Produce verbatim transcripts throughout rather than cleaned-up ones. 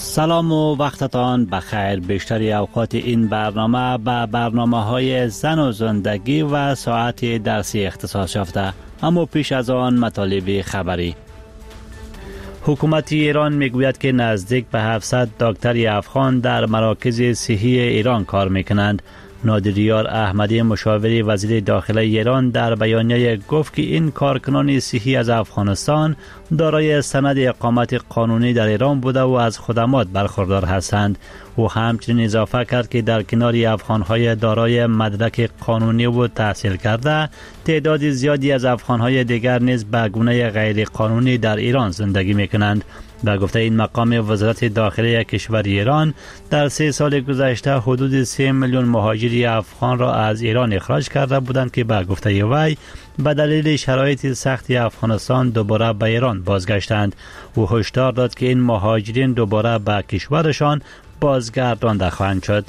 سلام و وقتتان بخیر. بیشتری اوقات این برنامه به برنامه های زن و زندگی و ساعت درسی اختصاص یافته، اما پیش از آن مطالب خبری. حکومت ایران میگوید که نزدیک به هفتصد دکتر افغان در مراکز صحی ایران کار میکنند. نادریار احمدی مشاور وزیر داخله ایران در بیانیه گفت که این کارکنان صحی از افغانستان دارای سند اقامت قانونی در ایران بوده و از خدمات برخوردار هستند. او همچنین اضافه کرد که در کنار افغانهای دارای مدرک قانونی و تحصیل کرده، تعداد زیادی از افغانهای دیگر نیز به گونه غیر قانونی در ایران زندگی میکنند. به گفته این مقام، وزارت داخله کشور ایران در سه سال گذشته حدود سه میلیون مهاجری افغان را از ایران اخراج کرده بودند که به گفته وی به دلیل شرایط سخت افغانستان دوباره به ایران بازگشتند. او هشدار داد که این مهاجرین دوباره به کشورشان بازگردانده خواهند شد.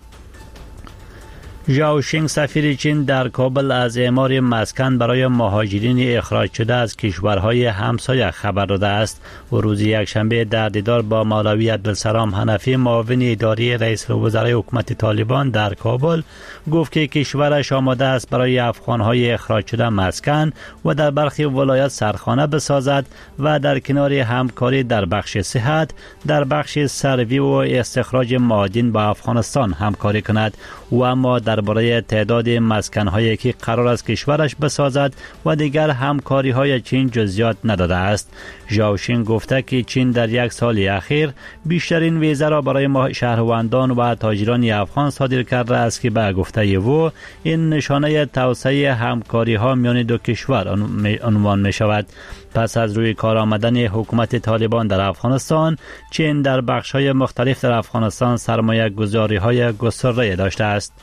ژائو شینگ سفیر چین در کابل از اعمار مسکن برای مهاجرین اخراج شده از کشورهای همسایه خبر داده است. و روز یکشنبه در دیدار با مولوی عبدالسلام حنفی، معاون اداری رئیس الوزرای حکومت طالبان در کابل، گفت که کشورش آماده است برای افغانهای اخراج شده مسکن و در برخی ولایات سرخانه بسازد و در کنار همکاری در بخش صحت، در بخش سروی و استخراج معادن با افغانستان همکاری کند. و اما درباره تعداد مسکن‌هایی که قرار است کشورش بسازد و دیگر همکاری‌های چین جزئیات نداده است. ژائو شینگ گفته که چین در یک سال اخیر بیشترین ویزه را برای شهروندان و تاجران افغان صادر کرده است که به گفته او این نشانه توسعه همکاری‌ها میان دو کشور عنوان می شود. پس از روی کار آمدن حکومت طالبان در افغانستان، چین در بخش‌های مختلف در افغانستان سرمایه گذاری‌های گسترده داشته است.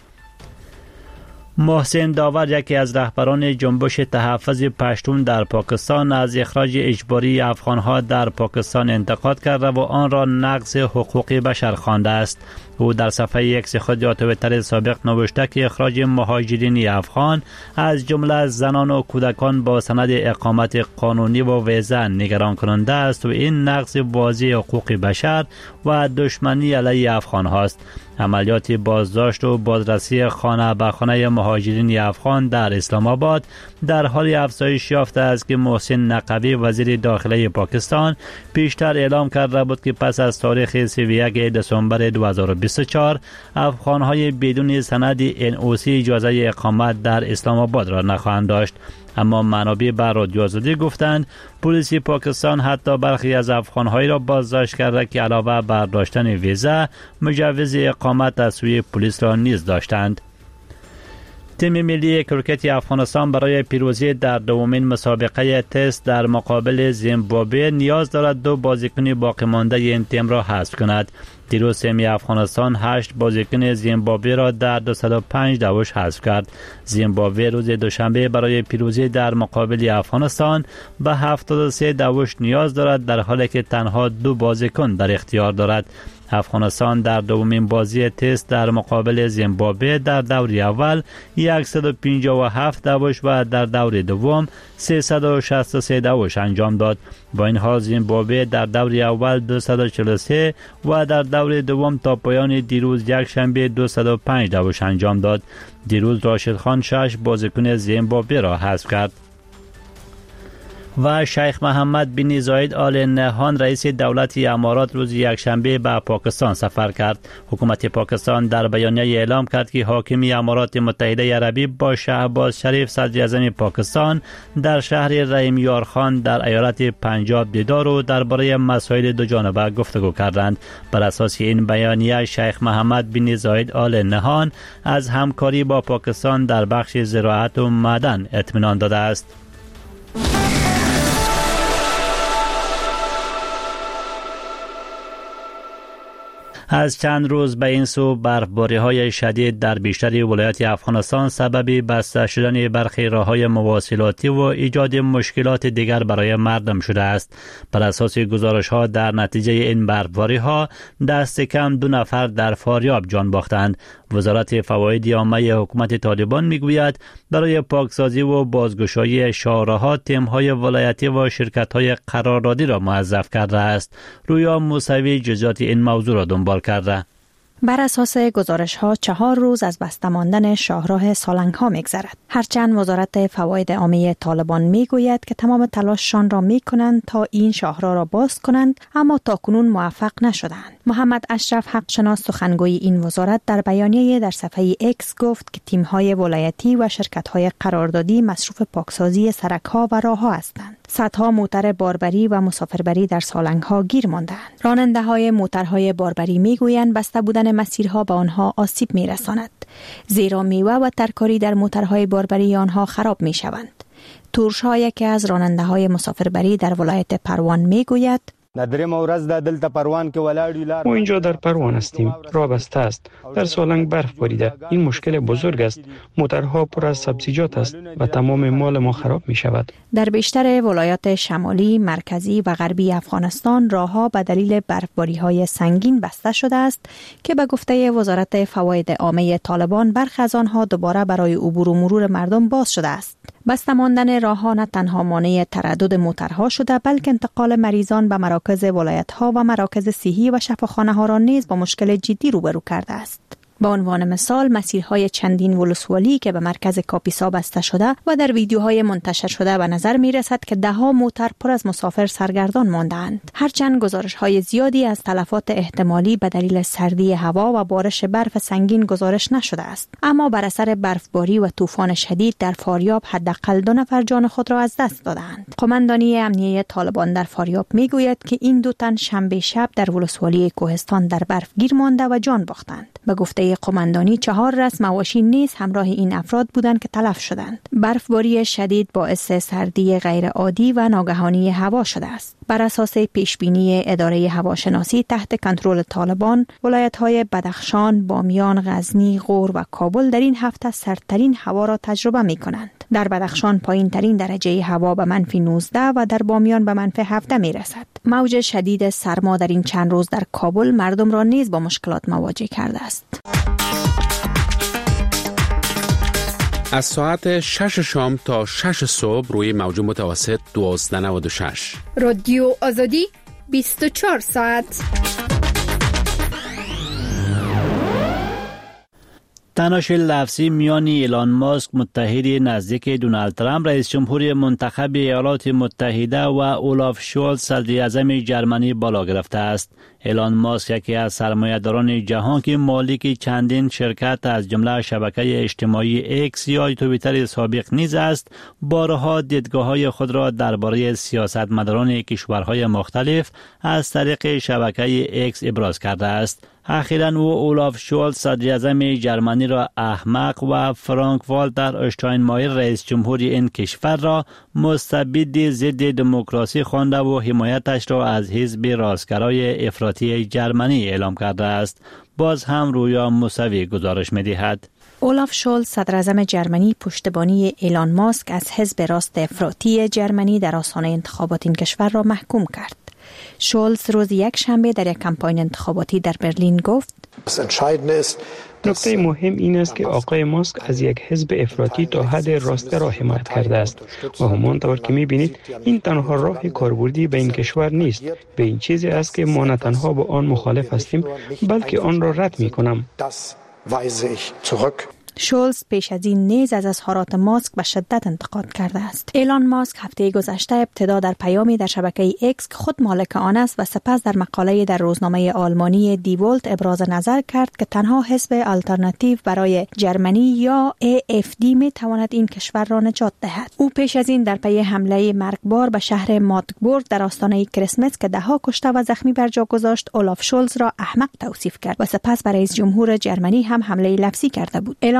محسن داور، یکی از رهبران جنبش تحفظ پشتون در پاکستان، از اخراج اجباری افغانها در پاکستان انتقاد کرده و آن را نقض حقوق بشر خوانده است. او در صفحه اکس خود یا توییتر سابق نوشته که اخراج مهاجرین افغان از جمله زنان و کودکان با سند اقامت قانونی و ویزه نگران کننده است و این نقض واضح حقوق بشر و دشمنی علیه افغان هاست. عملیات بازداشت و بازرسی خانه به خانه مهاجرین افغان در اسلام آباد در حال افزایش یافته است که محسن نقوی، وزیر داخله پاکستان، پیشتر اعلام کرده بود که پس از تاریخ سی و یک دسامبر دو هزار و بیست و چهار افغانهای بدون سند ان او سی اجازه اقامت در اسلام آباد را نخواهند داشت. اما منابع به رادیو آزادی گفتند پلیس پاکستان حتی برخی از افغانهایی را بازداشت کرده که علاوه بر داشتن ویزه، مجوز اقامت از سوی پلیس را نیز داشتند. تیم ملی کرکت افغانستان برای پیروزی در دومین مسابقه تست در مقابل زیمبابوه نیاز دارد دو بازیکن باقی مانده این تیم را حذف کند. دیروز تیم افغانستان هشت بازیکن زیمبابوه را در دویست و پنج دوش حذف کرد. زیمبابوه روز دوشنبه برای پیروزی در مقابل افغانستان به هفتاد و سه دوش نیاز دارد، در حالی که تنها دو بازیکن در اختیار دارد. افغانستان در دومین بازی تست در مقابل زیمبابوه در دور اول صد و پنجاه و هفت دوش و در دور دوم سیصد و شصت و سه دوش انجام داد. با این حال زیمبابوه در دور اول دویست و چهل و سه و در دور دوم تا پایان دیروز یک شنبه دویست و پنج دوش انجام داد. دیروز راشد خان شش بازیکن زیمبابوه را حذف کرد. و شیخ محمد بن زاید آل نهیان، رئیس دولت امارات، روز یکشنبه به پاکستان سفر کرد. حکومت پاکستان در بیانیه اعلام کرد که حاکم امارات متحده عربی با شهباز شریف صدر اعظم پاکستان در شهر رحیم یار خان در ایالت پنجاب دیدار و درباره مسائل دو جانبه گفتگو کردند. بر اساس این بیانیه، شیخ محمد بن زاید آل نهیان از همکاری با پاکستان در بخش زراعت و معدن اطمینان داده است. از چند روز به این سو برفباری‌های شدید در بیشتر ولایات افغانستان سبب بسته شدن برخی راه‌های مواصلاتی و ایجاد مشکلات دیگر برای مردم شده است. بر اساس گزارش‌ها، در نتیجه این برفباری‌ها دست کم دو نفر در فاریاب جان باختند. وزارت فواید عامه حکومت طالبان میگوید برای پاکسازی و بازگشایی شاهراه‌ها تیم‌های ولایتی و شرکت‌های قراردادی را موظف کرده است. رویا موسوی جزئیات این موضوع را دنبال کرده. بر اساس گزارش ها چهار روز از بسته ماندن شاهراه سالنگ ها میگذرد. هرچند وزارت فواید عامه طالبان میگوید که تمام تلاششان را میکنند تا این شاهراه را باز کنند، اما تاکنون موفق نشدند. محمد اشرف حقشناس سخنگوی این وزارت در بیانیه در صفحه ایکس گفت که تیم های ولایتی و شرکت های قراردادی مصروف پاکسازی سرک ها و راه ها هستند. صدها موتر باربری و مسافربری در سالنگ ها گیر ماندند. راننده های موترهای باربری میگویند بسته بودن مسیرها به آنها آسیب میرساند، زیرا میوه و ترکاری در موترهای باربری آنها خراب می شوند. تورشا یکی از راننده های مسافربری در ولایت پروان میگوید ما اینجا در پروان هستیم. راه بسته است. در سالنگ برف باریده. این مشکل بزرگ است. موترها پر از سبزیجات است و تمام مال ما خراب می شود. در بیشتر ولایات شمالی، مرکزی و غربی افغانستان راهها به دلیل برفباری‌های سنگین بسته شده است که به گفته وزارت فواید عامه طالبان برخی از آنها دوباره برای عبور و مرور مردم باز شده است. بسته ماندن راه‌ها نه تنها مانع تردد موترها شده، بلکه انتقال مریضان به مراکز ولایت‌ها و مراکز صحی و شفاخانه‌ها را نیز با مشکل جدی روبرو کرده است. به عنوان مثال مسیرهای چندین ولسوالی که به مرکز کاپیسا بسته شده و در ویدیوهای منتشر شده به نظر می رسد که ده ها موتر پر از مسافر سرگردان ماندند. هرچند گزارش‌های زیادی از تلفات احتمالی به دلیل سردی هوا و بارش برف سنگین گزارش نشده است، اما بر اثر برفباری و طوفان شدید در فاریاب حداقل دو نفر جان خود را از دست دادند. قماندانی امنیه طالبان در فاریاب می گوید که این دو تن شنبه شب در ولسوالی کوهستان در برف گیر مانده و جان باختند. به گفته قماندانی چهار رس مواشی نیز همراه این افراد بودند که تلف شدند. برفباری شدید باعث سردی غیر عادی و ناگهانی هوا شده است. بر اساس پیشبینی اداره هواشناسی تحت کنترل طالبان، ولایت‌های بدخشان، بامیان، غزنی، غور و کابل در این هفته سردترین هوا را تجربه می‌کنند. در بدخشان پایین ترین درجه هوا به منفی نوزده و در بامیان به منفی هفده می رسد. موج شدید سرما در این چند روز در کابل مردم را نیز با مشکلات مواجه کرده است. از ساعت شش شام تا شش صبح روی موج متوسط دوازده و نود و شش. رادیو آزادی بیست و چهار ساعت. تنش لفظی میان ایلان ماسک متحد نزدیک دونالد ترامپ رئیس جمهور منتخب ایالات متحده و اولاف شولز صدر اعظم جرمنی بالا گرفته است. ایلان ماسک یکی از سرمایه‌داران جهان که مالک چندین شرکت از جمله شبکه اجتماعی اکس یا توییتر سابق نیز است، بارها دیدگاه‌های خود را درباره سیاستمداران کشورهای مختلف از طریق شبکه اکس ابراز کرده است. اخیراً او اولاف شولز صدر اعظم جرمنی را احمق و فرانک والتر اشتاینمایر رئیس جمهور این کشور را مستبد ضد دموکراسی خوانده و حمایتش را از حزب راستگرای افراطی جرمنی اعلام کرده است. باز هم رویا موسوی گزارش می‌دهد. اولاف شولز صدر اعظم جرمنی پشتیبانی ایلان ماسک از حزب راست افراطی جرمنی در آستانه انتخابات این کشور را محکوم کرد. شولز روز یک شنبه در یک کمپاین انتخاباتی در برلین گفت: نکته مهم این است که آقای ماسک از یک حزب افراطی تا حد راستگرا حمایت کرده است و همانطور که می‌بینید این تنها راه کاربردی به این کشور نیست. به این چیزی است که ما نه تنها با آن مخالف هستیم بلکه آن را رد می‌کنم. شولز پیش از این نیز از اظهارات ماسک به شدت انتقاد کرده است. ایلان ماسک هفته گذشته ابتدا در پیامی در شبکه ایکس که خود مالک آن است و سپس در مقاله در روزنامه آلمانی دی ولت ابراز نظر کرد که تنها حزب آلترناتیو برای جرمنی یا ای اف دی می تواند این کشور را نجات دهد. او پیش از این در پی حمله مرگبار به شهر ماگدبورگ در آستانه کریسمس که ده ها کشته و زخمی بر جا گذاشت، اولاف شولز را احمق توصیف کرد و سپس برای رئیس جمهور جرمنی هم حمله لفظی کرده بود. ایلان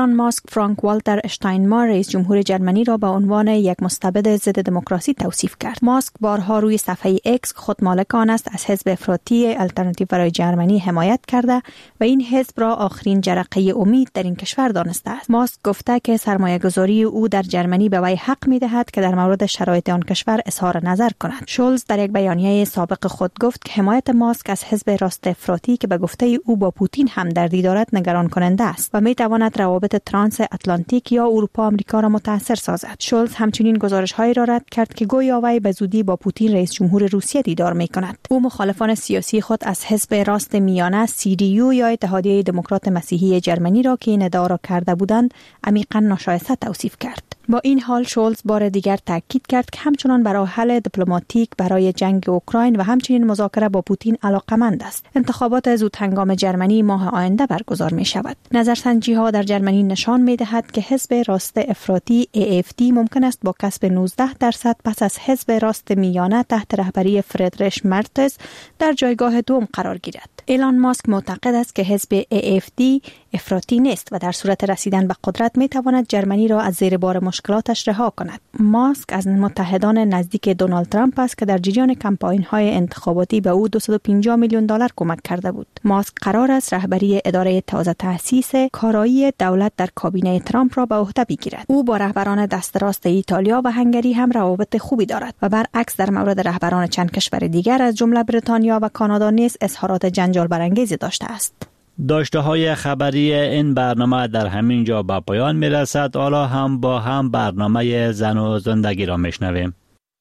ایلان ماسک فرانک والتر اشتاینمار رئیس جمهور جرمنی را به عنوان یک مستبد ضد دموکراسی توصیف کرد. ماسک بارها روی صفحه اکس خود مالک آن است از حزب افراطی الترناتیو برای جرمنی حمایت کرده و این حزب را آخرین جرقه امید در این کشور دانسته است. ماسک گفته که سرمایه‌گذاری او در جرمنی به وی حق می‌دهد که در مورد شرایط آن کشور اظهار نظر کند. شولز در یک بیانیه سابق خود گفت که حمایت ماسک از حزب راست افراطی که به گفته او با پوتین همدردی دارد نگران کننده است و می‌تواند روابط ترانس اتلانتیک یا اروپا آمریکا را متاثر سازد. شولز همچنین گزارش‌هایی را رد کرد که گویا وی به زودی با پوتین رئیس جمهور روسیه دیدار می‌کند. او مخالفان سیاسی خود از حزب راست میانه سی دی یو یا اتحادیه دموکرات مسیحی جرمنی را که این ادعا را کرده بودند عمیقاً ناشایسته توصیف کرد. با این حال شولز بار دیگر تاکید کرد که همچنان برای حل دیپلماتیک برای جنگ اوکراین و همچنین مذاکره با پوتین علاقمند است. انتخابات زود هنگام جرمنی ماه آینده برگزار می شود. نظرسنجی ها در جرمنی نشان می دهد که حزب راست افراطی ای اف دی ممکن است با کسب نوزده درصد پس از حزب راست میانه تحت رهبری فریدریش مرتز در جایگاه دوم قرار گیرد. ایلان ماسک معتقد است که حزب ای اف دی افراطی نیست و در صورت رسیدن به قدرت می تواند جرمنی را از زیر بار مشکلاتش رها کند. ماسک از متحدان نزدیک دونالد ترامپ است که در جریان کمپاین های انتخاباتی به او دویست و پنجاه میلیون دلار کمک کرده بود. ماسک قرار است رهبری اداره تازه تأسیس کارایی دولت در کابینه ترامپ را به عهده بگیرد. او با رهبران دست راست ایتالیا و هنگری هم روابط خوبی دارد و برعکس در مورد رهبران چند کشور دیگر از جمله بریتانیا و کانادا نیز اظهارات جنجال برانگیزی داشته است. داشته های خبری این برنامه در همین جا به پایان می رسد. حالا هم با هم برنامه زن و زندگی را می شنویم.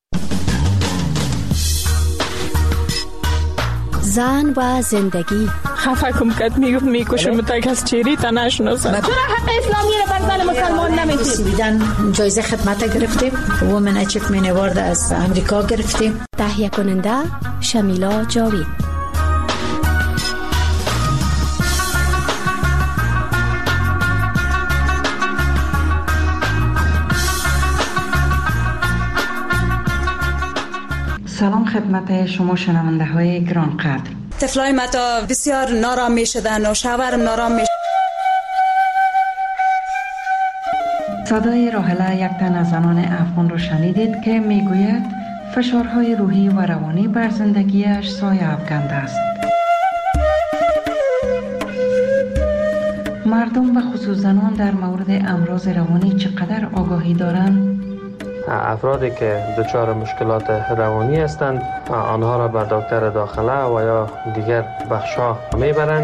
زن و زندگی. خفه کم کد میگفت میکشم تا کس چیری تا نشناسم. چرا حق اسلامی رو بر زن مسلمان نمیدید؟ سویدن جایزه خدمت گرفتیم. وومن اچیومنت اوارد از امریکا گرفتیم. تهیه کننده شمیلا جاوید. سلام خدمت شما شنونده های گران قدر. طفلای ما تا بسیار نارام می شدن و شوهرم نارام می. صدای راحله یک تن از زنان افغان را شنیدید که می گوید فشارهای روحی و روانی بر زندگیش سایه افکنده است. مردم و خصوص زنان در مورد امراض روانی چقدر آگاهی دارند؟ افرادی که دچار مشکلات روانی هستند آنها را به دکتر داخله و یا دیگر بخش‌ها میبرند.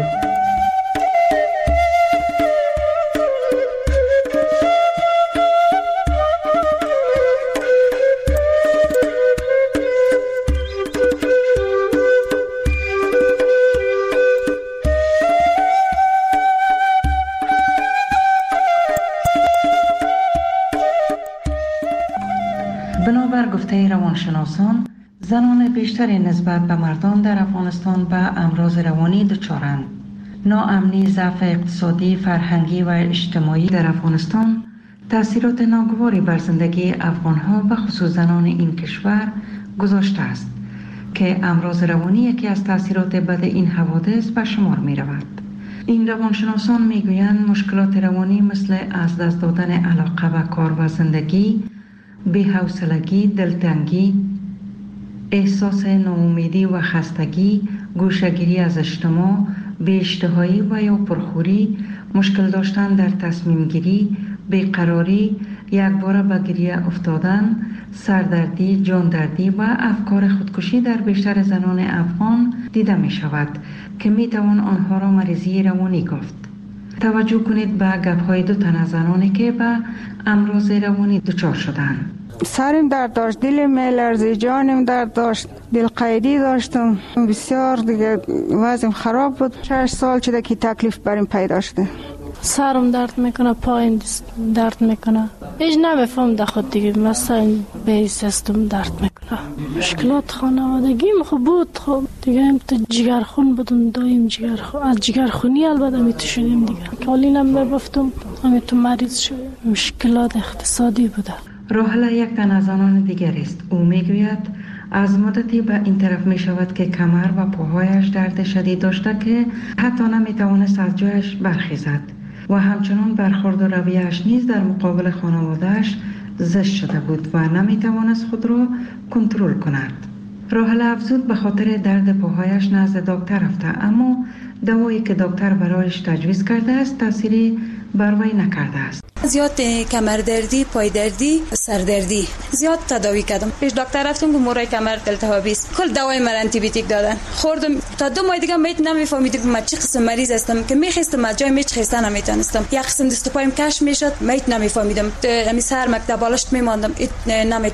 بنابر گفته روانشناسان، زنان بیشتری نسبت به مردان در افغانستان به امراض روانی دچارند. ناامنی، ضعف اقتصادی، فرهنگی و اجتماعی در افغانستان تأثیرات ناگواری بر زندگی افغانها و خصوص زنان این کشور گذاشته است که امراض روانی یکی از تأثیرات بد این حوادث به شمار می رود. این روانشناسان می گویند مشکلات روانی مثل از دست دادن علاقه به کار و زندگی، بی‌حوصلگی، دلتنگی، احساس ناامیدی و خستگی، گوشه‌گیری از اجتماع، بی‌اشتهایی و یا پرخوری، مشکل داشتن در تصمیم گیری، بیقراری، یکباره به گریه افتادن، سردردی، جاندردی و افکار خودکشی در بیشتر زنان افغان دیده می شود که می توان آنها را مریضی روانی گفت. توجه کنید به گپ‌های دو تن از زنانی که به امراض روانی دچار شدند. سرم درد داشت، دلم میلرزید، جانم درد داشت، دل قیدی داشتم، بسیار دیگه وضعم خراب بود. شش سال شده که تکلیف بریم پیدا شده. سرم درد میکنه، پایم درد میکنه، هیچ نمیفهم در خود دیگه، مثلا به سیستم درد میکنه. مشکلات خانوادگیم خوب بود، خب دیگه هم تو جگرخون بودم، دایم جگرخون، از جگرخونی البته میتو شدیم دیگه، کالینم میبفتم همه تو مریض شدیم. مشکلات اقتصادی بوده. راحله یک تن از آنان دیگر است. او میگوید از مدتی به این طرف می شود که کمر و پاهایش درد شدید داشته که حتی نمی توانست از جایش برخیزد. و همچنان برخورد و رویه‌اش نیز در مقابل خانواده‌اش زشت شده بود و نمی‌توانست خود را کنترل کند. راحله افزود به خاطر درد پاهایش نزد دکتر رفته، اما دوایی که دکتر برایش تجویز کرده است تأثیری بر وی نکرده است. زیاد کمر دردی، پای دردی، سر دردی زیاد تداوی کردم. پیش دکتر رفتم که مورای کمر التهابی است. کل دوای من آنتی بیوتیک دادن. خوردم تا دو ماه دیگه میت نمیفهمیدم من چه قسم مریض هستم که میخواستم از جای میچ خسته نمیتونستم. یک قسم دست و پایم کش میشد، میت نمیفهمیدم. همین سر مکتب بالشت میماندم، نمیتونستم